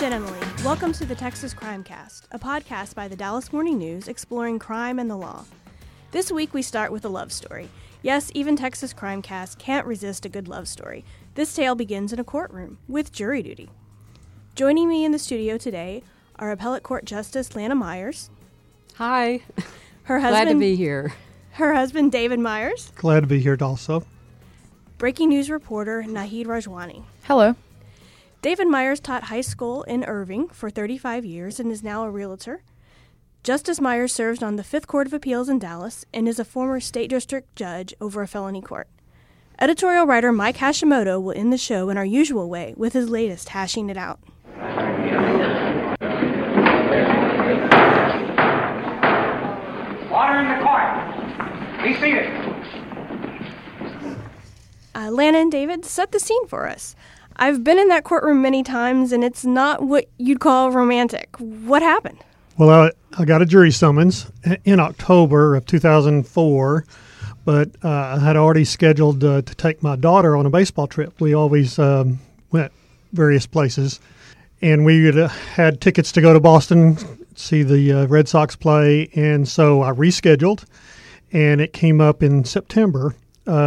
and Emily. Welcome to the Texas Crimecast, a podcast by the Dallas Morning News exploring crime and the law. This week we start with a love story. Yes, even Texas Crimecast can't resist a good love story. This tale begins in a courtroom with jury duty. Joining me in the studio today are Appellate Court Justice Lana Myers. Hi. Her husband, glad to be here. Her husband, David Myers. Glad to be here also. Breaking news reporter Nahid Rajwani. Hello. David Myers taught high school in Irving for 35 years and is now a realtor. Justice Myers serves on the Fifth Court of Appeals in Dallas and is a former state district judge over a felony court. Editorial writer Mike Hashimoto will end the show in our usual way with his latest Hashing It Out. Order in the court. Be seated. Lana and David, set the scene for us. I've been in that courtroom many times, and it's not what you'd call romantic. What happened? Well, I got a jury summons in October of 2004, but I had already scheduled to take my daughter on a baseball trip. We always went various places, and we had tickets to go to Boston, see the Red Sox play, and so I rescheduled, and it came up in September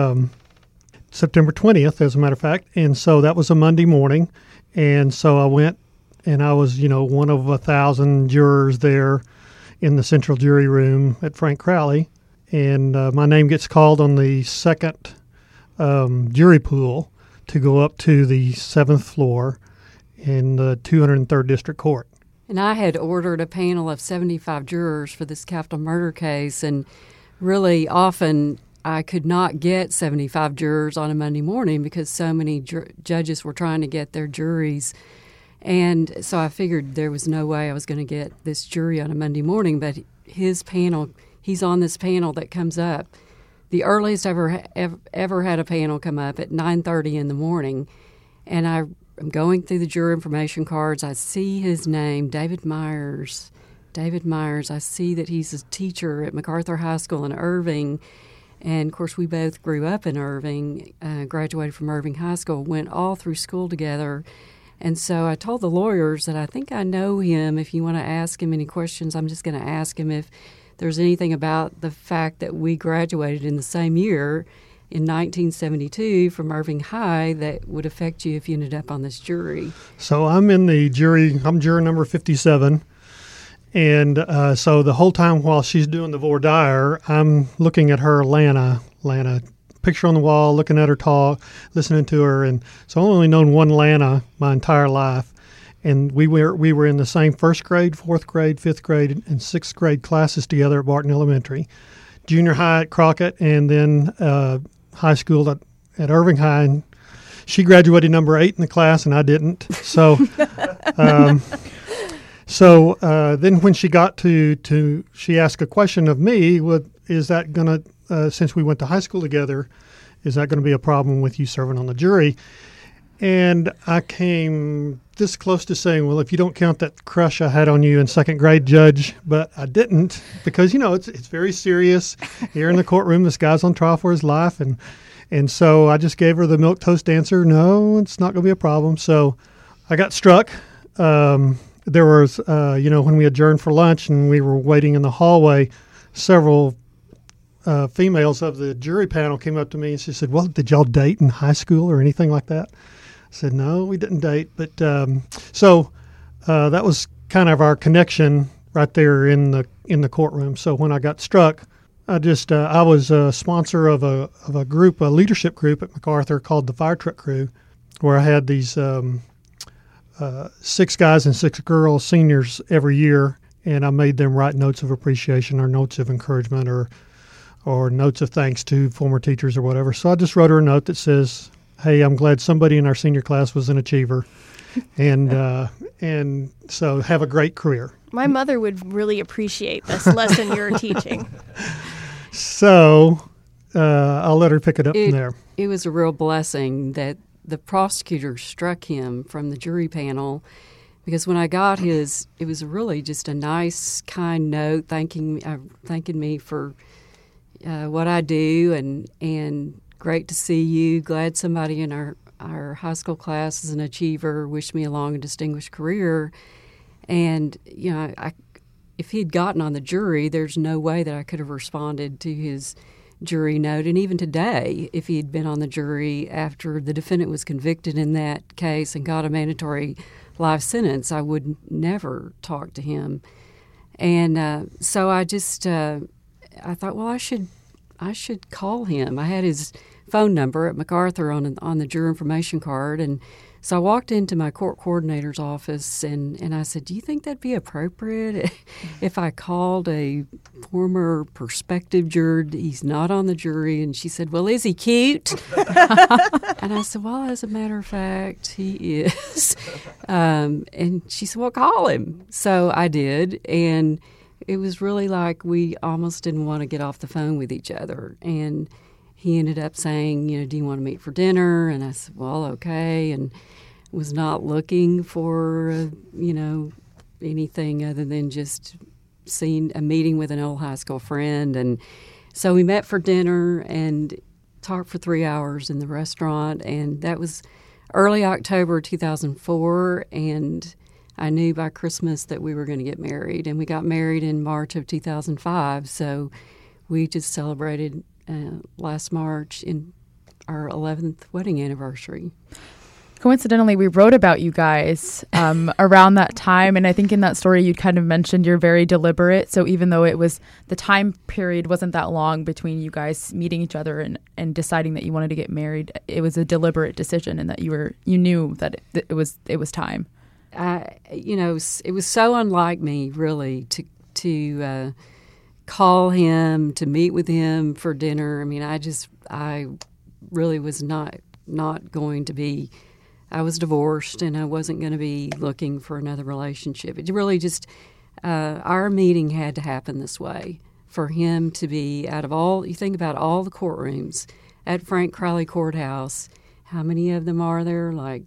20th, as a matter of fact, and so that was a Monday morning, and so I went, and I was, one of 1,000 jurors there in the central jury room at Frank Crowley, and my name gets called on the second jury pool to go up to the 7th floor in the 203rd District Court. And I had ordered a panel of 75 jurors for this capital murder case, and really often I could not get 75 jurors on a Monday morning because so many judges were trying to get their juries. And so I figured there was no way I was going to get this jury on a Monday morning, but his panel, he's on this panel that comes up. The earliest I ever had a panel come up at 9:30 in the morning, and I'm going through the juror information cards. I see his name, David Myers. David Myers. I see that he's a teacher at MacArthur High School in Irving. And, of course, we both grew up in Irving, graduated from Irving High School, went all through school together. And so I told the lawyers that I think I know him. If you want to ask him any questions, I'm just going to ask him if there's anything about the fact that we graduated in the same year in 1972 from Irving High that would affect you if you ended up on this jury. So I'm in the jury. I'm juror number 57. And so the whole time while she's doing the voir dire, I'm looking at her, Lana, picture on the wall, looking at her talk, listening to her. And so I've only known one Lana my entire life. And we were in the same first grade, fourth grade, fifth grade, and sixth grade classes together at Barton Elementary, junior high at Crockett, and then high school at Irving High. And she graduated number 8 in the class, and I didn't. So then when she got to she asked a question of me, is that going to, since we went to high school together, is that going to be a problem with you serving on the jury? And I came this close to saying, well, if you don't count that crush I had on you in second grade, Judge, but I didn't because, it's very serious. Here in the courtroom, this guy's on trial for his life. And so I just gave her the milquetoast answer, no, it's not going to be a problem. So I got struck. There was, when we adjourned for lunch and we were waiting in the hallway, several females of the jury panel came up to me and she said, well, did y'all date in high school or anything like that? I said, no, we didn't date. But so that was kind of our connection right there in the courtroom. So when I got struck, I was a sponsor of a group, a leadership group at MacArthur called the Fire Truck Crew, where I had these 6 guys and 6 girls, seniors, every year, and I made them write notes of appreciation or notes of encouragement or notes of thanks to former teachers or whatever. So I just wrote her a note that says, hey, I'm glad somebody in our senior class was an achiever, and so have a great career. My mother would really appreciate this lesson you're teaching. So I'll let her pick it up from there. It was a real blessing that the prosecutor struck him from the jury panel because when I got his, it was really just a nice, kind note thanking me for what I do and great to see you. Glad somebody in our our high school class as an achiever, wished me a long and distinguished career. And, if he had gotten on the jury, there's no way that I could have responded to his jury note. And even today, if he had been on the jury after the defendant was convicted in that case and got a mandatory life sentence, I would never talk to him. And so I just I thought, well, I should call him. I had his phone number at MacArthur on the juror information card, and so I walked into my court coordinator's office and I said, do you think that'd be appropriate if I called a former prospective juror? He's not on the jury. And she said, well, is he cute? And I said, well, as a matter of fact, he is. And she said, well, call him. So I did, and it was really like we almost didn't want to get off the phone with each other. And he ended up saying, do you want to meet for dinner? And I said, well, okay. And was not looking for, anything other than just seeing a meeting with an old high school friend. And so we met for dinner and talked for 3 hours in the restaurant. And that was early October 2004. And I knew by Christmas that we were going to get married. And we got married in March of 2005. So we just celebrated last March in our 11th wedding anniversary. Coincidentally, we wrote about you guys around that time, and I think in that story you kind of mentioned you're very deliberate. So even though it was the time period wasn't that long between you guys meeting each other and deciding that you wanted to get married, it was a deliberate decision, and that you knew that it was time. It was so unlike me, really, to call him, to meet with him for dinner. I mean, I really was not going to be. I was divorced, and I wasn't going to be looking for another relationship. It really just, our meeting had to happen this way for him to be out of all, you think about all the courtrooms at Frank Crowley Courthouse, how many of them are there? Like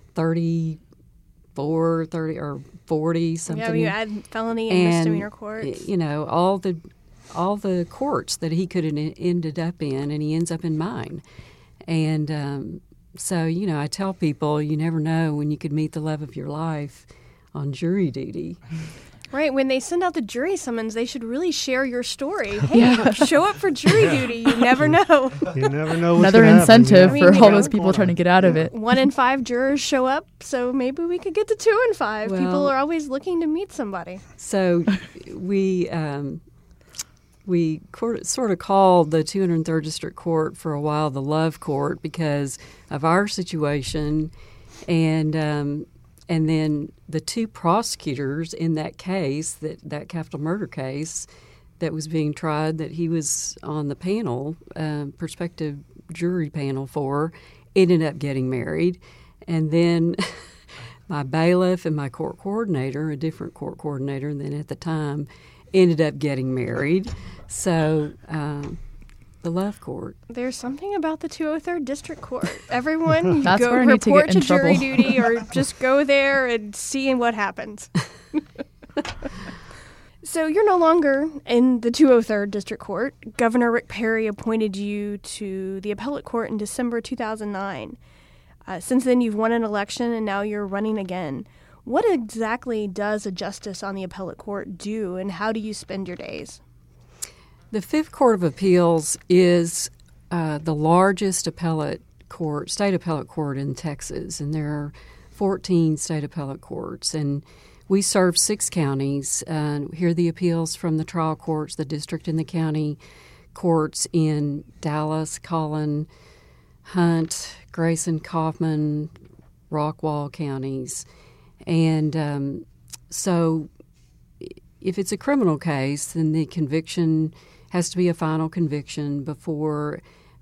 34, 30, or 40, something. Yeah, you add felony and misdemeanor courts. All the courts that he could have ended up in, and he ends up in mine. And so, I tell people you never know when you could meet the love of your life on jury duty. Right. When they send out the jury summons, they should really share your story. Hey, show up for jury duty. You never know. You never know what's another incentive happen, for all those people trying to get out of it. 1 in 5 jurors show up, so maybe we could get to 2 in 5. Well, people are always looking to meet somebody. So we sort of called the 203rd District Court for a while the Love Court because of our situation, and then the 2 prosecutors in that case, that capital murder case that was being tried, that he was on the panel, prospective jury panel for, ended up getting married, and then my bailiff and my court coordinator, a different court coordinator than at the time, ended up getting married. So the Love Court. There's something about the 203rd District Court. Everyone That's go where I need to report get in to jury trouble. duty or just go there and see what happens. So you're no longer in the 203rd District Court. Governor Rick Perry appointed you to the appellate court in December 2009. Since then, you've won an election, and now you're running again. What exactly does a justice on the appellate court do, and how do you spend your days? The Fifth Court of Appeals is the largest state appellate court in Texas, and there are 14 state appellate courts. And we serve 6 counties, hear the appeals from the trial courts, the district and the county courts in Dallas, Collin, Hunt, Grayson, Kaufman, Rockwall counties. And so if it's a criminal case, then the conviction has to be a final conviction before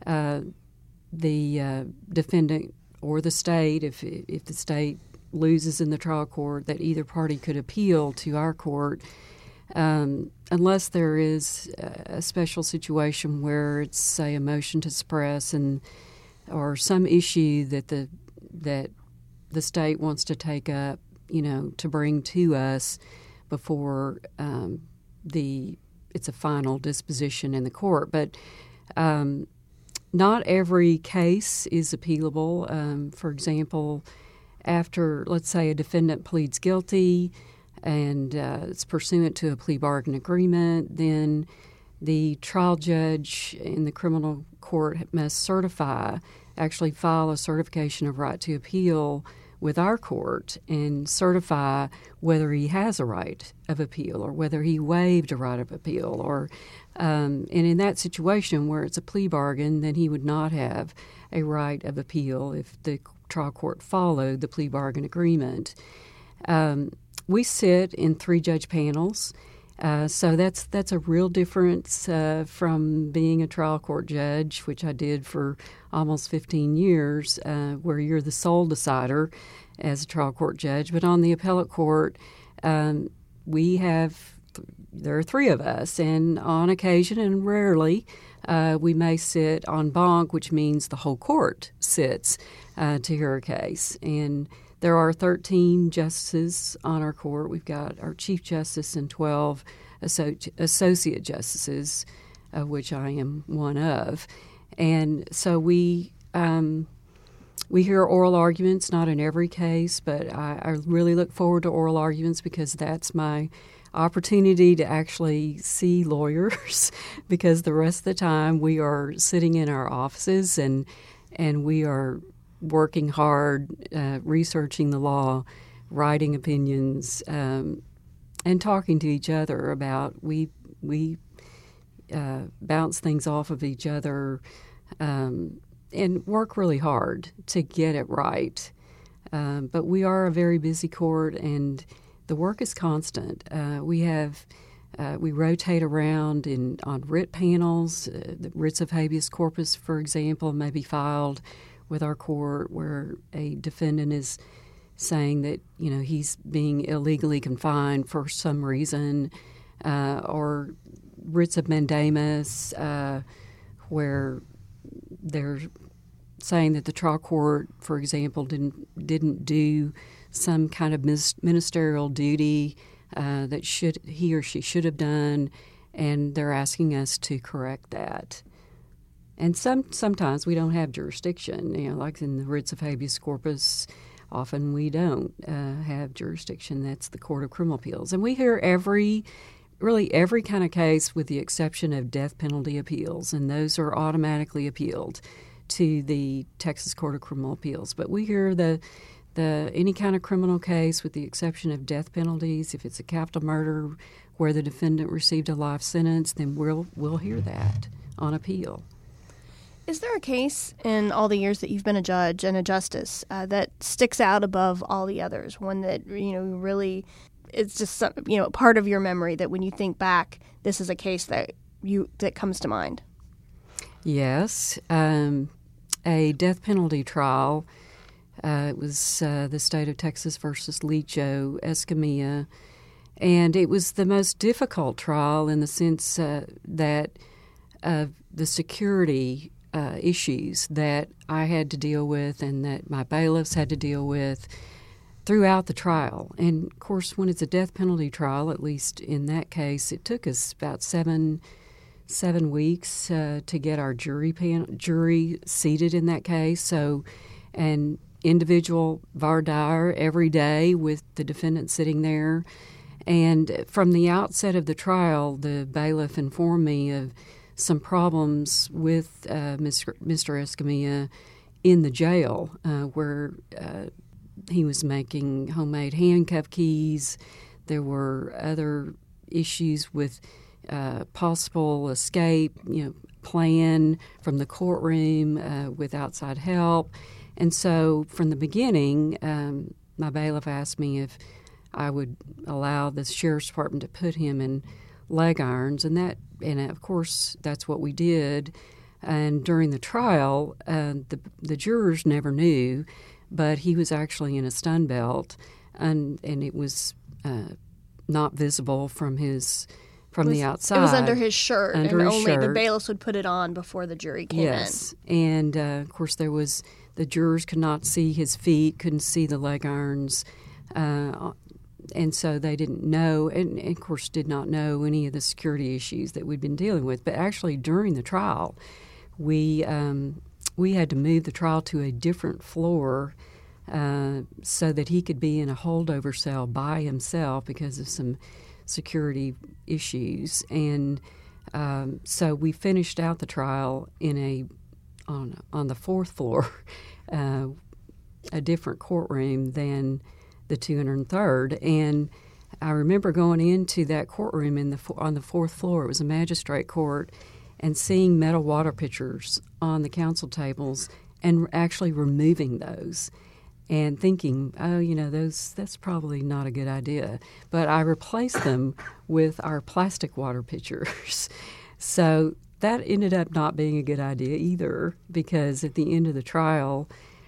the defendant or the state, if the state loses in the trial court, that either party could appeal to our court, unless there is a special situation where it's, say, a motion to suppress or some issue that the state wants to take up, to bring to us before it's a final disposition in the court. But Not every case is appealable. For example, after, let's say, a defendant pleads guilty and it's pursuant to a plea bargain agreement, then the trial judge in the criminal court must actually file a certification of right to appeal with our court and certify whether he has a right of appeal or whether he waived a right of appeal. And in that situation where it's a plea bargain, then he would not have a right of appeal if the trial court followed the plea bargain agreement. We sit in 3-judge panels. So that's a real difference from being a trial court judge, which I did for almost 15 years, where you're the sole decider as a trial court judge. But on the appellate court, there are 3 of us, and on occasion and rarely, we may sit en banc, which means the whole court sits to hear a case. And there are 13 justices on our court. We've got our Chief Justice and 12 associate justices, of which I am one of. And so we hear oral arguments, not in every case, but I really look forward to oral arguments because that's my opportunity to actually see lawyers because the rest of the time we are sitting in our offices and we are working hard, researching the law, writing opinions, and talking to each other about we bounce things off of each other and work really hard to get it right. But we are a very busy court, and the work is constant. We rotate around on writ panels. The writs of habeas corpus, for example, may be filed with our court where a defendant is saying that he's being illegally confined for some reason, or writs of mandamus where they're saying that the trial court, for example, didn't do some kind of ministerial duty that he or she should have done, and they're asking us to correct that. And sometimes we don't have jurisdiction, like in the writs of habeas corpus. Often we don't have jurisdiction. That's the Court of Criminal Appeals. And we hear every kind of case with the exception of death penalty appeals, and those are automatically appealed to the Texas Court of Criminal Appeals. But we hear any kind of criminal case with the exception of death penalties. If it's a capital murder where the defendant received a life sentence, then we'll hear that on appeal. Is there a case in all the years that you've been a judge and a justice that sticks out above all the others? One that really, it's just part of your memory that when you think back, this is a case that comes to mind. Yes, a death penalty trial. It was the state of Texas versus Lecho Escamilla, and it was the most difficult trial in the sense that of the security issues that I had to deal with and that my bailiffs had to deal with throughout the trial. And, of course, when it's a death penalty trial, at least in that case, it took us about seven weeks to get our jury seated in that case. So an individual voir dire every day with the defendant sitting there. And from the outset of the trial, the bailiff informed me of some problems with Mr. Escamilla in the jail where he was making homemade handcuff keys. There were other issues with possible escape, plan from the courtroom with outside help. And so from the beginning, my bailiff asked me if I would allow the sheriff's department to put him in leg irons, and of course that's what we did. And during the trial, the jurors never knew, but he was actually in a stun belt, and it was not visible from the outside. It was under his shirt, and only the bailiffs would put it on before the jury came in. Yes, and of course the jurors could not see his feet, couldn't see the leg irons. And so they didn't know, and of course did not know any of the security issues that we'd been dealing with. But actually during the trial, we had to move the trial to a different floor so that he could be in a holdover cell by himself because of some security issues. And so we finished out the trial on the fourth floor, a different courtroom than the 203rd. And I remember going into that courtroom on the fourth floor. It was a magistrate court, and seeing metal water pitchers on the counsel tables and actually removing those and thinking, that's probably not a good idea. But I replaced them with our plastic water pitchers. So that ended up not being a good idea either, because at the end of the trial,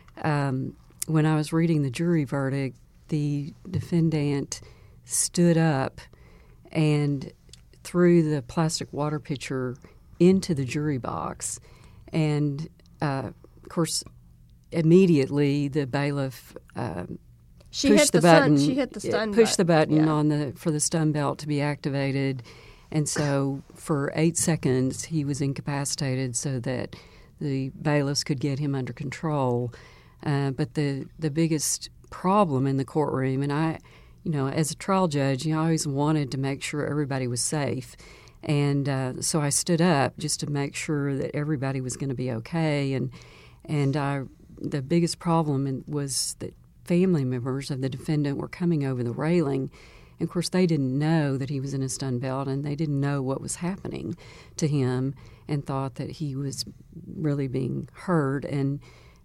when I was reading the jury verdict, the defendant stood up and threw the plastic water pitcher into the jury box. And, of course, immediately the bailiff pushed the button. She hit the stun pushed the button yeah. for the stun belt to be activated. And so for 8 seconds he was incapacitated so that the bailiffs could get him under control. But the biggest problem in the courtroom, and I, as a trial judge, I always wanted to make sure everybody was safe. And so I stood up just to make sure that everybody was going to be okay. And the biggest problem was that family members of the defendant were coming over the railing. And, of course, they didn't know that he was in a stun belt, and they didn't know what was happening to him, and thought that he was really being hurt, and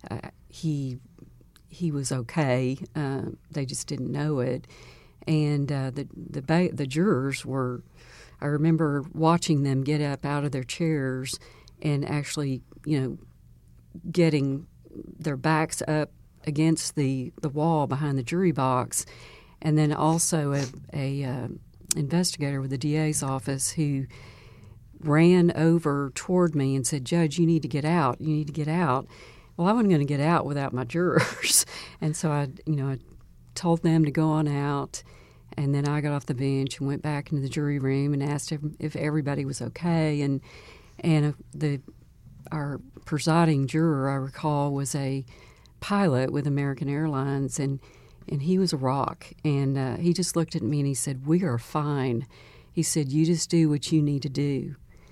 he was okay. They just didn't know it. And the jurors were, I remember watching them get up out of their chairs and actually, getting their backs up against the wall behind the jury box. And then also a investigator with the DA's office who ran over toward me and said, "Judge, you need to get out. You need to get out." Well, I wasn't going to get out without my jurors. And so I told them to go on out. And then I got off the bench and went back into the jury room and asked if everybody was okay. And our presiding juror, I recall, was a pilot with American Airlines, and he was a rock. And he just looked at me and he said, "We are fine." He said, "You just do what you need to do."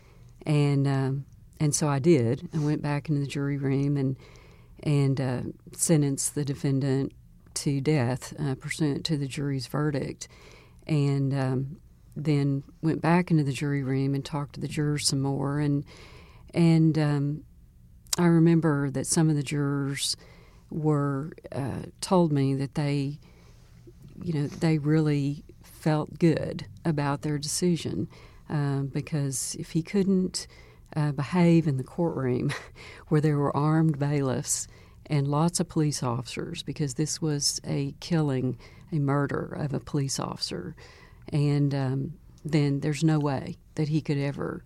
And so I did. I went back into the jury room and sentenced the defendant to death pursuant to the jury's verdict. And then went back into the jury room and talked to the jurors some more. And I remember that some of the jurors were told me that they really felt good about their decision, because if he couldn't behave in the courtroom where there were armed bailiffs and lots of police officers, because this was a murder of a police officer, and then there's no way that he could ever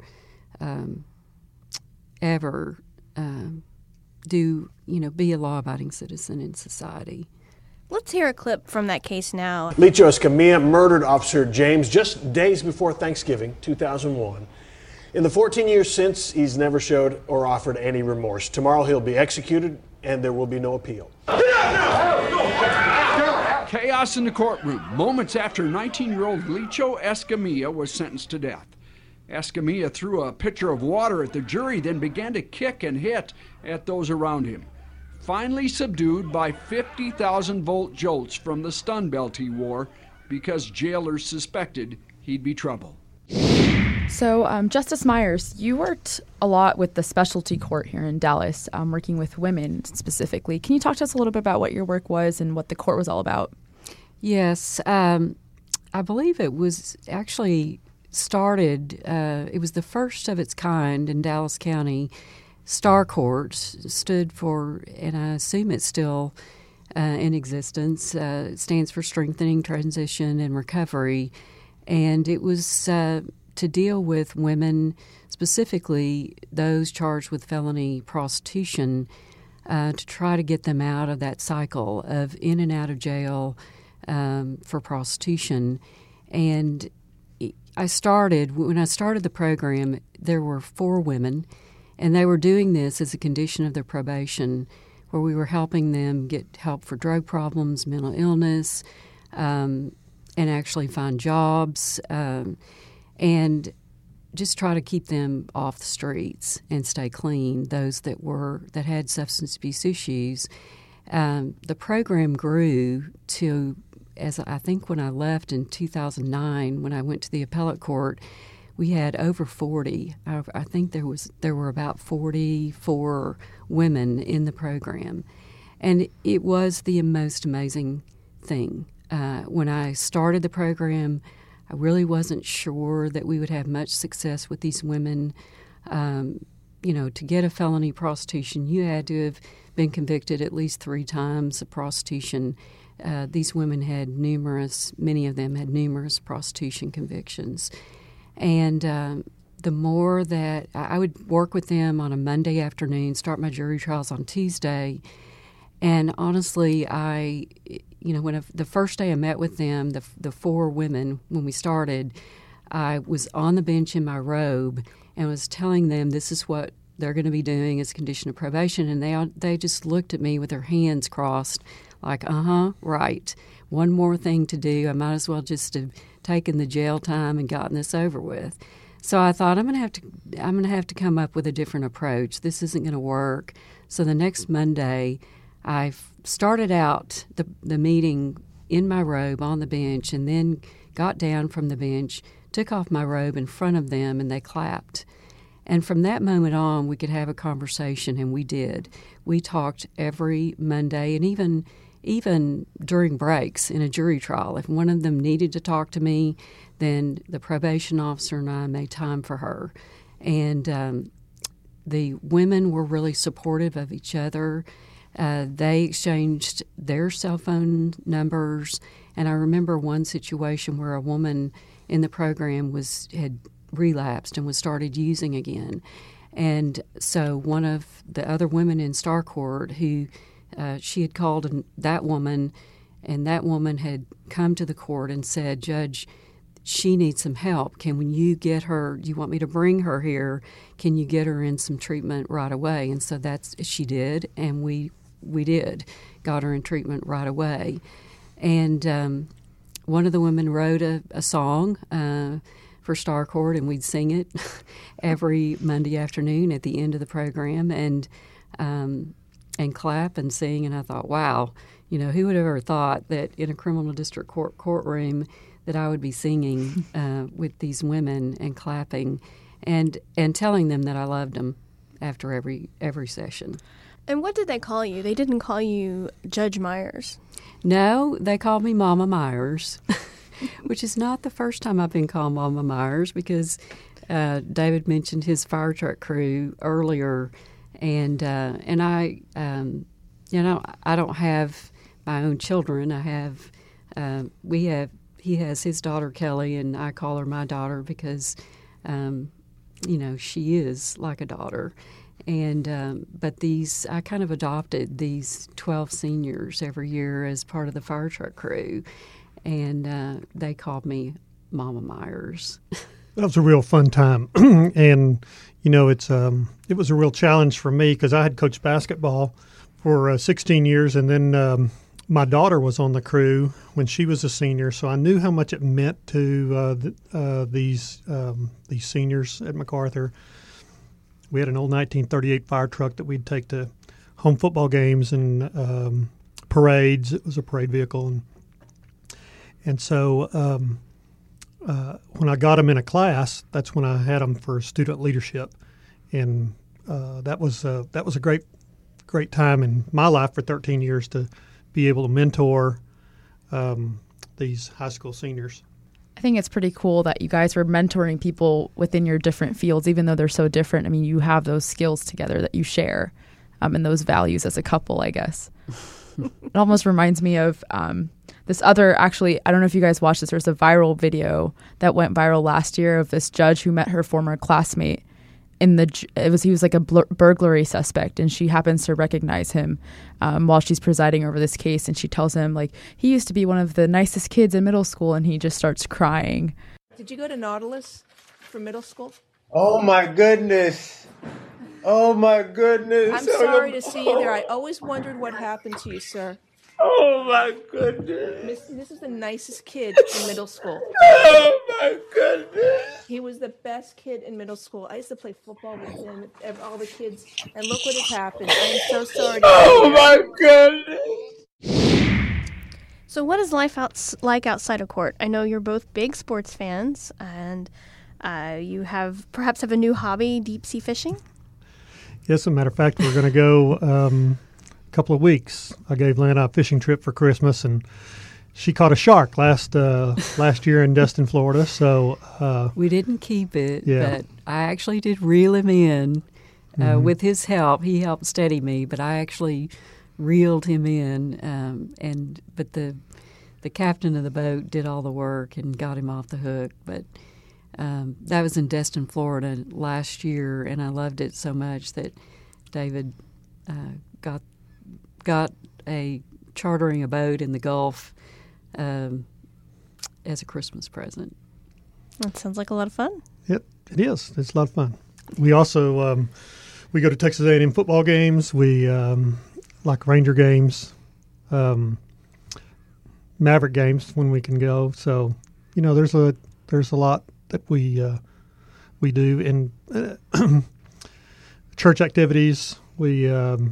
be a law-abiding citizen in society. Let's hear a clip from that case now. Licho Escamilla murdered Officer James just days before Thanksgiving 2001. In the 14 years since, he's never showed or offered any remorse. Tomorrow he'll be executed, and there will be no appeal. Chaos in the courtroom moments after 19-year-old Licho Escamilla was sentenced to death. Escamilla threw a pitcher of water at the jury, then began to kick and hit at those around him. Finally subdued by 50,000-volt jolts from the stun belt he wore because jailers suspected he'd be trouble. So, Justice Myers, you worked a lot with the specialty court here in Dallas, working with women specifically. Can you talk to us a little bit about what your work was and what the court was all about? Yes. I believe it was actually started, it was the first of its kind in Dallas County. Star Courts stood for, and I assume it's still in existence, it stands for Strengthening, Transition, and Recovery. And it was to deal with women, specifically those charged with felony prostitution, to try to get them out of that cycle of in and out of jail for prostitution. And when I started the program, there were 4 women, And they were doing this as a condition of their probation, where we were helping them get help for drug problems, mental illness, and actually find jobs, and just try to keep them off the streets and stay clean, those that had substance abuse issues. The program grew to, as I think when I left in 2009, when I went to the appellate court, we had over 40. I think there were about 44 women in the program. And it was the most amazing thing. When I started the program, I really wasn't sure that we would have much success with these women. To get a felony prostitution, you had to have been convicted at least 3 times of prostitution. These women many of them had numerous prostitution convictions. And the more that I would work with them on a Monday afternoon, start my jury trials on Tuesday, and honestly, the first day I met with them, the 4 women, when we started, I was on the bench in my robe and was telling them this is what they're going to be doing as a condition of probation, and they just looked at me with their hands crossed, like, right, one more thing to do. I might as well just have taken the jail time and gotten this over with. So I thought I'm going to have to come up with a different approach. This isn't going to work. So the next Monday, I started out the meeting in my robe on the bench, and then got down from the bench, took off my robe in front of them, and they clapped. And from that moment on, we could have a conversation, and we did. We talked every Monday, and even during breaks in a jury trial. If one of them needed to talk to me, then the probation officer and I made time for her. And the women were really supportive of each other. They exchanged their cell phone numbers. And I remember one situation where a woman in the program had relapsed and was started using again. And so one of the other women in Star Court who she had called that woman, and that woman had come to the court and said, "Judge, she needs some help. Can you get her? Do you want me to bring her here? Can you get her in some treatment right away?" And so she did, and we got her in treatment right away. And one of the women wrote a song for Star Court, and we'd sing it every Monday afternoon at the end of the program, and clap and sing. And I thought, wow, who would have ever thought that in a criminal district courtroom that I would be singing with these women and clapping and telling them that I loved them after every session. And what did they call you? They didn't call you Judge Myers. No, they called me Mama Myers, which is not the first time I've been called Mama Myers, because David mentioned his fire truck crew earlier, and I, I don't have my own children. I have, he has his daughter Kelly, and I call her my daughter because, she is like a daughter. And but I kind of adopted these 12 seniors every year as part of the fire truck crew, and they called me Mama Myers. That was a real fun time, and it was a real challenge for me because I had coached basketball for 16 years, and then my daughter was on the crew when she was a senior, so I knew how much it meant to these seniors at MacArthur. We had an old 1938 fire truck that we'd take to home football games and parades. It was a parade vehicle, and so when I got them in a class, that's when I had them for student leadership, and that was a great time in my life for 13 years to be able to mentor these high school seniors. I think it's pretty cool that you guys were mentoring people within your different fields, even though they're so different. I mean, you have those skills together that you share, and those values as a couple, I guess. It almost reminds me of this other, actually, I don't know if you guys watched this. There's a viral video that went viral last year of this judge who met her former classmate. He was like a burglary suspect, and she happens to recognize him while she's presiding over this case, and she tells him, like, he used to be one of the nicest kids in middle school, and he just starts crying. Did you go to Nautilus for middle school? Oh my goodness. Oh, my goodness. I'm sorry to see you there. I always wondered what happened to you, sir. Oh, my goodness. This is the nicest kid in middle school. Oh, my goodness. He was the best kid in middle school. I used to play football with him, all the kids, and look what has happened. I am so sorry to see you. Oh, my goodness. So, what is life like outside of court? I know you're both big sports fans, and you perhaps have a new hobby, deep sea fishing. Yes, as a matter of fact, we're going to go a couple of weeks. I gave Lana a fishing trip for Christmas, and she caught a shark last year in Destin, Florida. So we didn't keep it, yeah. But I actually did reel him in with his help. He helped steady me, but I actually reeled him in. But the captain of the boat did all the work and got him off the hook. But that was in Destin, Florida last year, and I loved it so much that David got a chartering a boat in the Gulf as a Christmas present. That sounds like a lot of fun. It is. It's a lot of fun. We also we go to Texas A&M football games. We like Ranger games, Maverick games when we can go. So there's a lot that we do in church activities. We have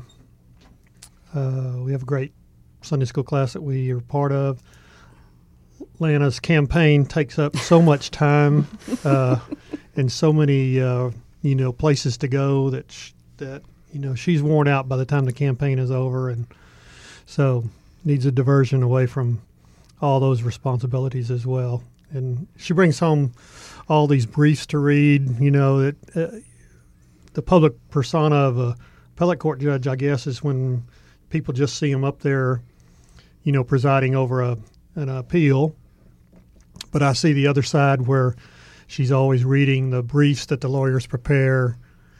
a great Sunday school class that we are part of. Lana's campaign takes up so much time and so many places to go that she's worn out by the time the campaign is over, and so needs a diversion away from all those responsibilities as well. And she brings home all these briefs to read. That the public persona of a appellate court judge, I guess, is when people just see him up there, presiding over an appeal. But I see the other side where she's always reading the briefs that the lawyers prepare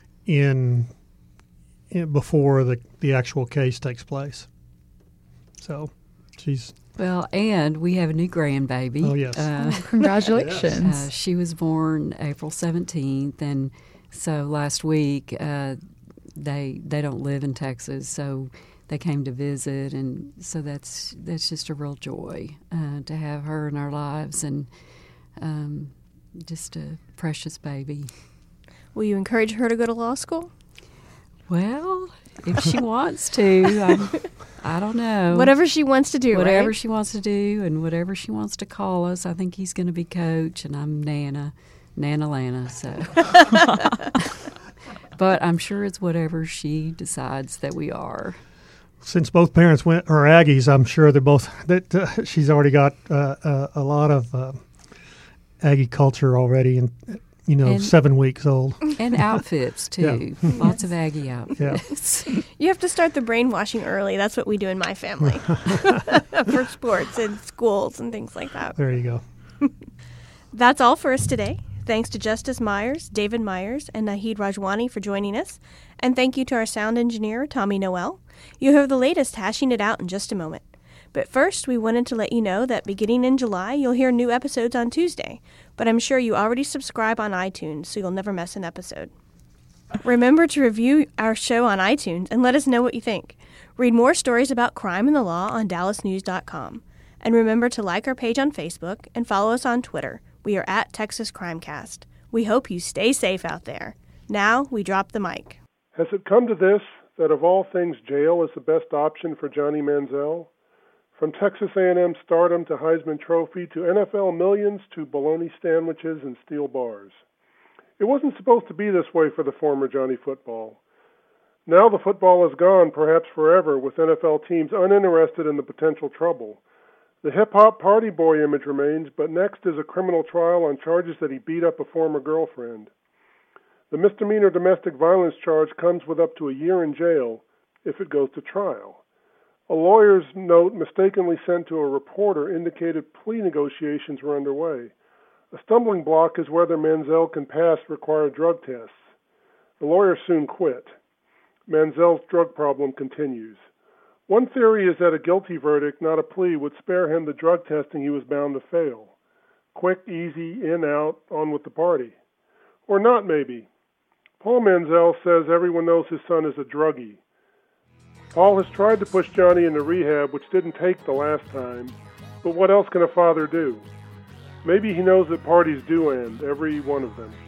before the actual case takes place. So she's... Well, and we have a new grandbaby. Oh, yes. Congratulations. She was born April 17th, and so last week they don't live in Texas, so they came to visit, and so that's just a real joy to have her in our lives, and just a precious baby. Will you encourage her to go to law school? Well, if she wants to, I don't know. Whatever she wants to do, Whatever right? she wants to do, and whatever she wants to call us. I think he's going to be Coach, and I'm Nana Lana. So, but I'm sure it's whatever she decides that we are. Since both parents are Aggies, I'm sure that she's already got a lot of Aggie culture already, and 7 weeks old. And outfits, too. Yeah. Lots of Aggie outfits. Yeah. You have to start the brainwashing early. That's what we do in my family for sports and schools and things like that. There you go. That's all for us today. Thanks to Justice Myers, David Myers, and Nahid Rajwani for joining us. And thank you to our sound engineer, Tommy Noel. You'll hear the latest Hashing It Out in just a moment. But first, we wanted to let you know that beginning in July, you'll hear new episodes on Tuesday. But I'm sure you already subscribe on iTunes, so you'll never miss an episode. Remember to review our show on iTunes and let us know what you think. Read more stories about crime and the law on DallasNews.com. And remember to like our page on Facebook and follow us on Twitter. We are at Texas Crimecast. We hope you stay safe out there. Now, we drop the mic. Has it come to this, that of all things, jail is the best option for Johnny Manziel? From Texas A&M stardom to Heisman Trophy to NFL millions to bologna sandwiches and steel bars. It wasn't supposed to be this way for the former Johnny Football. Now the football is gone, perhaps forever, with NFL teams uninterested in the potential trouble. The hip-hop party boy image remains, but next is a criminal trial on charges that he beat up a former girlfriend. The misdemeanor domestic violence charge comes with up to a year in jail if it goes to trial. A lawyer's note mistakenly sent to a reporter indicated plea negotiations were underway. A stumbling block is whether Manziel can pass required drug tests. The lawyer soon quit. Manziel's drug problem continues. One theory is that a guilty verdict, not a plea, would spare him the drug testing he was bound to fail. Quick, easy, in, out, on with the party. Or not, maybe. Paul Manziel says everyone knows his son is a druggie. Paul has tried to push Johnny into rehab, which didn't take the last time, but what else can a father do? Maybe he knows that parties do end, every one of them.